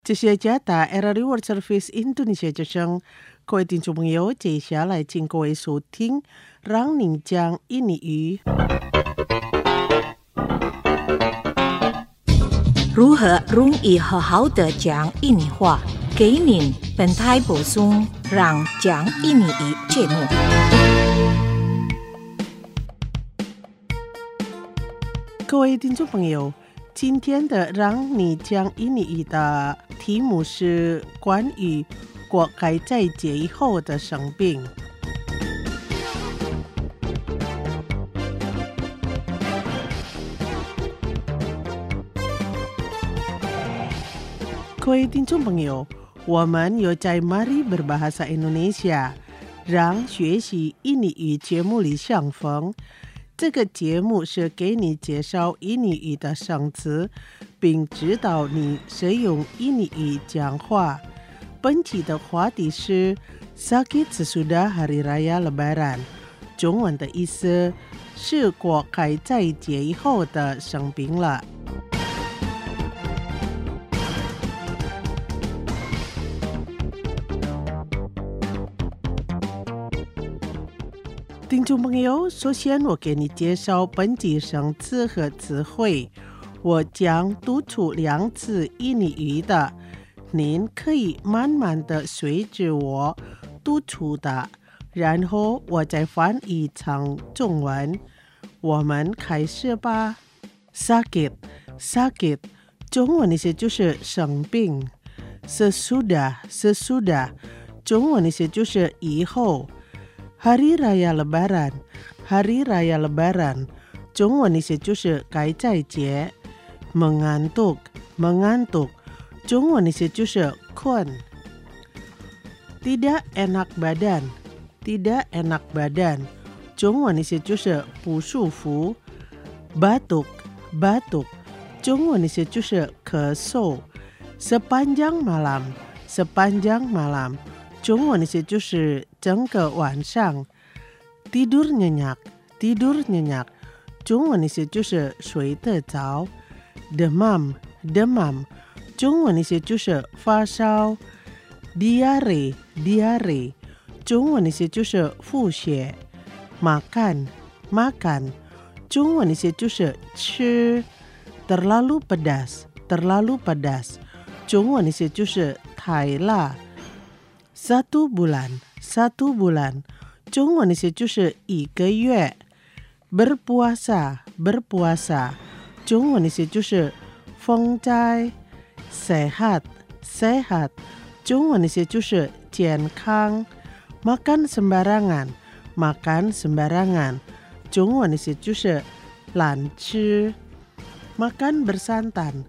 这些加大 RRI World Service Indonesia 之声，各位听众朋友，接下来请各位收听让您讲印尼语。 如何容易好好的讲印尼话？给您本台补充让讲印尼语节目。 各位听众朋友，今天的让你讲印尼语的题目是关于国开斋节以后的生病。各位听众朋友，我们又在 Mari Berbahasa Indonesia 让学习印尼语节目里相逢。这个节目是给你介绍印尼语的生词，并指导你使用印尼语讲话。本期的话题是 Sakit sesudah Hari Raya Lebaran， 中文的意思是国开斋节以后的生病了。听众朋友，首先我给你介绍本集生词和词汇，我将读出2次印尼语的，您可以慢慢的随着我读出的，然后我再翻译成中文。我们开始吧。Sakit， 中文意思就是生病。sesudah， 中文意思就是以后。Hari Raya Lebaran， 中文意思就是开斋节。mengantuk， 中文意思就是困。tidak enak badan， 中文意思就是不舒服。batuk， 中文意思就是咳嗽。sepanjang malam， 中文意思就是整个晚上。tidur nyenyak， 中文意思就是睡得着。demam， 中文意思就是发烧。diare， 中文意思就是腹泻。makan， 中文意思就是吃。terlalu pedas， 中文意思就是太辣。satu bulan， 中文意思就是1个月。berpuasa， 中文意思就是封斋。sehat， 中文意思就是健康。makan sembarangan， 中文意思就是懒吃。makan bersantan，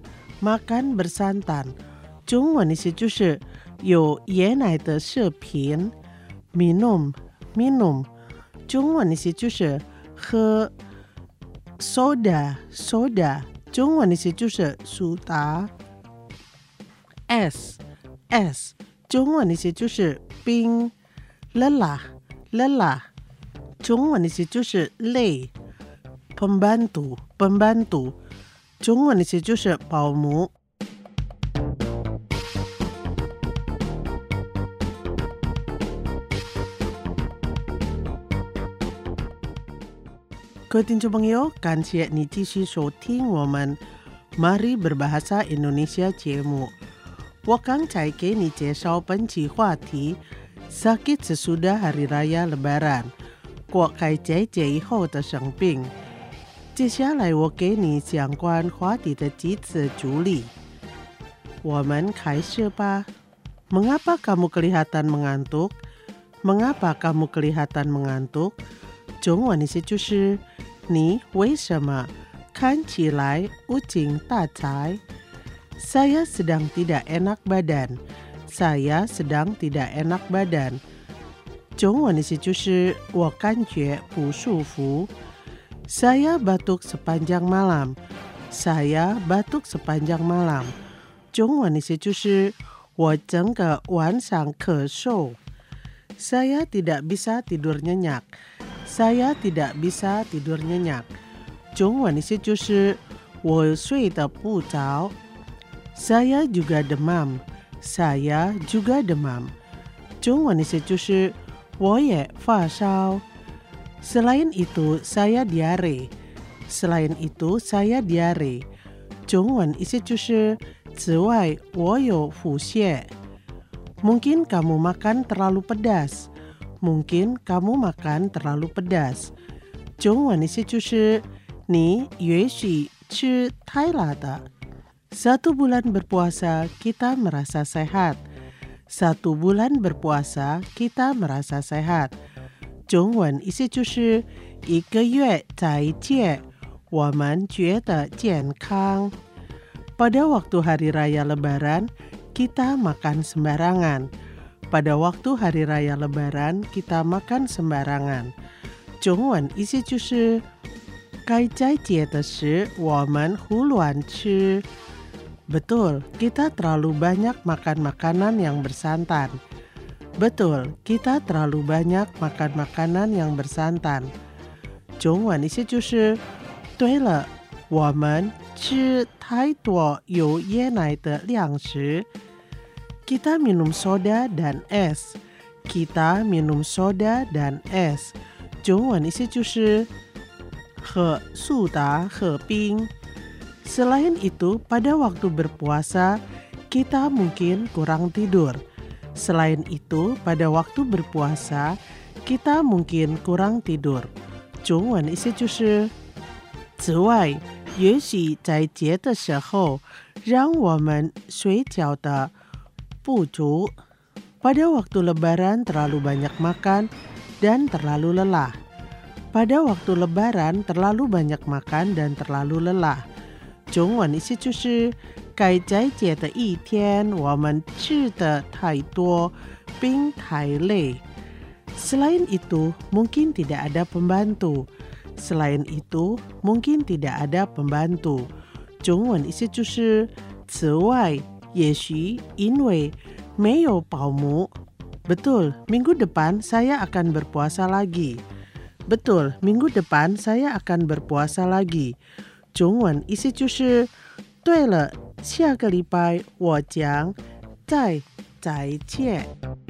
中文意思就是有椰奶的食品。minum， 中文意思就是喝。soda， 中文意思就是苏打。es， 中文意思就是冰。lelah， 中文意思就是累。pembantu， 中文意思就是保姆。各位听众朋友，感谢你继续收听我们 Mari Berbahasa Indonesia 节目。我刚才给你介绍本期话题 Sakit sesudah Hari Raya Lebaran， 国开斋节以后的生病。接下来我给你相关话题的几次主理。我们开始吧。Mengapa kamu kelihatan mengantuk？ 中文意思就是你为什么看起来无精打采。Saya sedang tidak enak badan， 中文意思就是我感觉不舒服。Saya batuk sepanjang malam， 中文意思就是我整个晚上咳嗽。Saya tidak bisa tidur nyenyak， 中文意思就是我睡得不着。 Saya juga demam. Saya juga demam. 中文意思就是我也发烧。Selain itu, saya diare. Selain itu, saya diare. 中文意思就是此外，我有腹泻。Mungkin kamu makan terlalu pedas. Mungkin kamu makan terlalu pedas. 中文意思就是你也许吃太辣的。1 bulan berpuasa, kita merasa sehat. 1 bulan berpuasa, kita merasa sehat. 中文意思就是1个月在戒，我们觉得健康。Pada waktu hari raya Lebaran, kita makan sembarangan. Pada waktu hari raya Lebaran, kita makan sembarangan. 中文意思就是该斋戒的时，我们胡乱吃。Betul, kita terlalu banyak makan makanan yang bersantan. Betul, kita terlalu banyak makan makanan yang bersantan. 中文意思就是对了，我们吃太多有椰奶的粮食。Kita minum soda dan es. Kita minum soda dan es. 中文意思就是喝苏打喝冰。Selain itu, pada waktu berpuasa, kita mungkin kurang tidur. Selain itu, pada waktu berpuasa, kita mungkin kurang tidur. 中文意思就是此外，也许在节的时候，让我们睡觉的不足。Pada waktu Lebaran terlalu banyak makan dan terlalu lelah. Pada waktu Lebaran terlalu banyak makan dan terlalu lelah. 中文意思就是该斋戒的一天，我们吃的太多，并太累。Selain itu, mungkin tidak ada pembantu. Selain itu, mungkin tidak ada pembantu. 中文意思就是此外，也许因为没有保姆。Betul, minggu depan saya akan berpuasa lagi. Betul, minggu depan saya akan berpuasa lagi. 中文意思就是对了，下个礼拜我将再斋戒。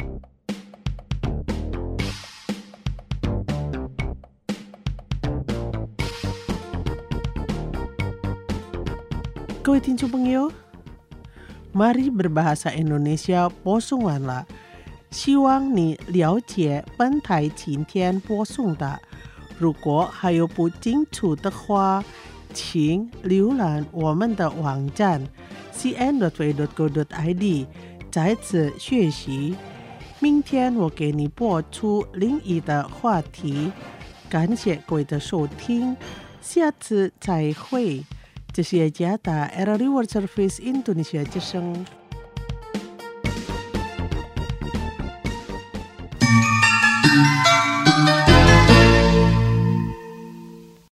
各位听众朋友， Mari berbahasa Indonesia 播送完了，希望你了解本台今天播送的。如果还有不清楚的话，请浏览我们的网站 cn.va.go.id 在此学习。明天我给你播出另一的话题。感谢各位的收听，下次再会。这是雅加达 RRI World Service Indonesia 之声。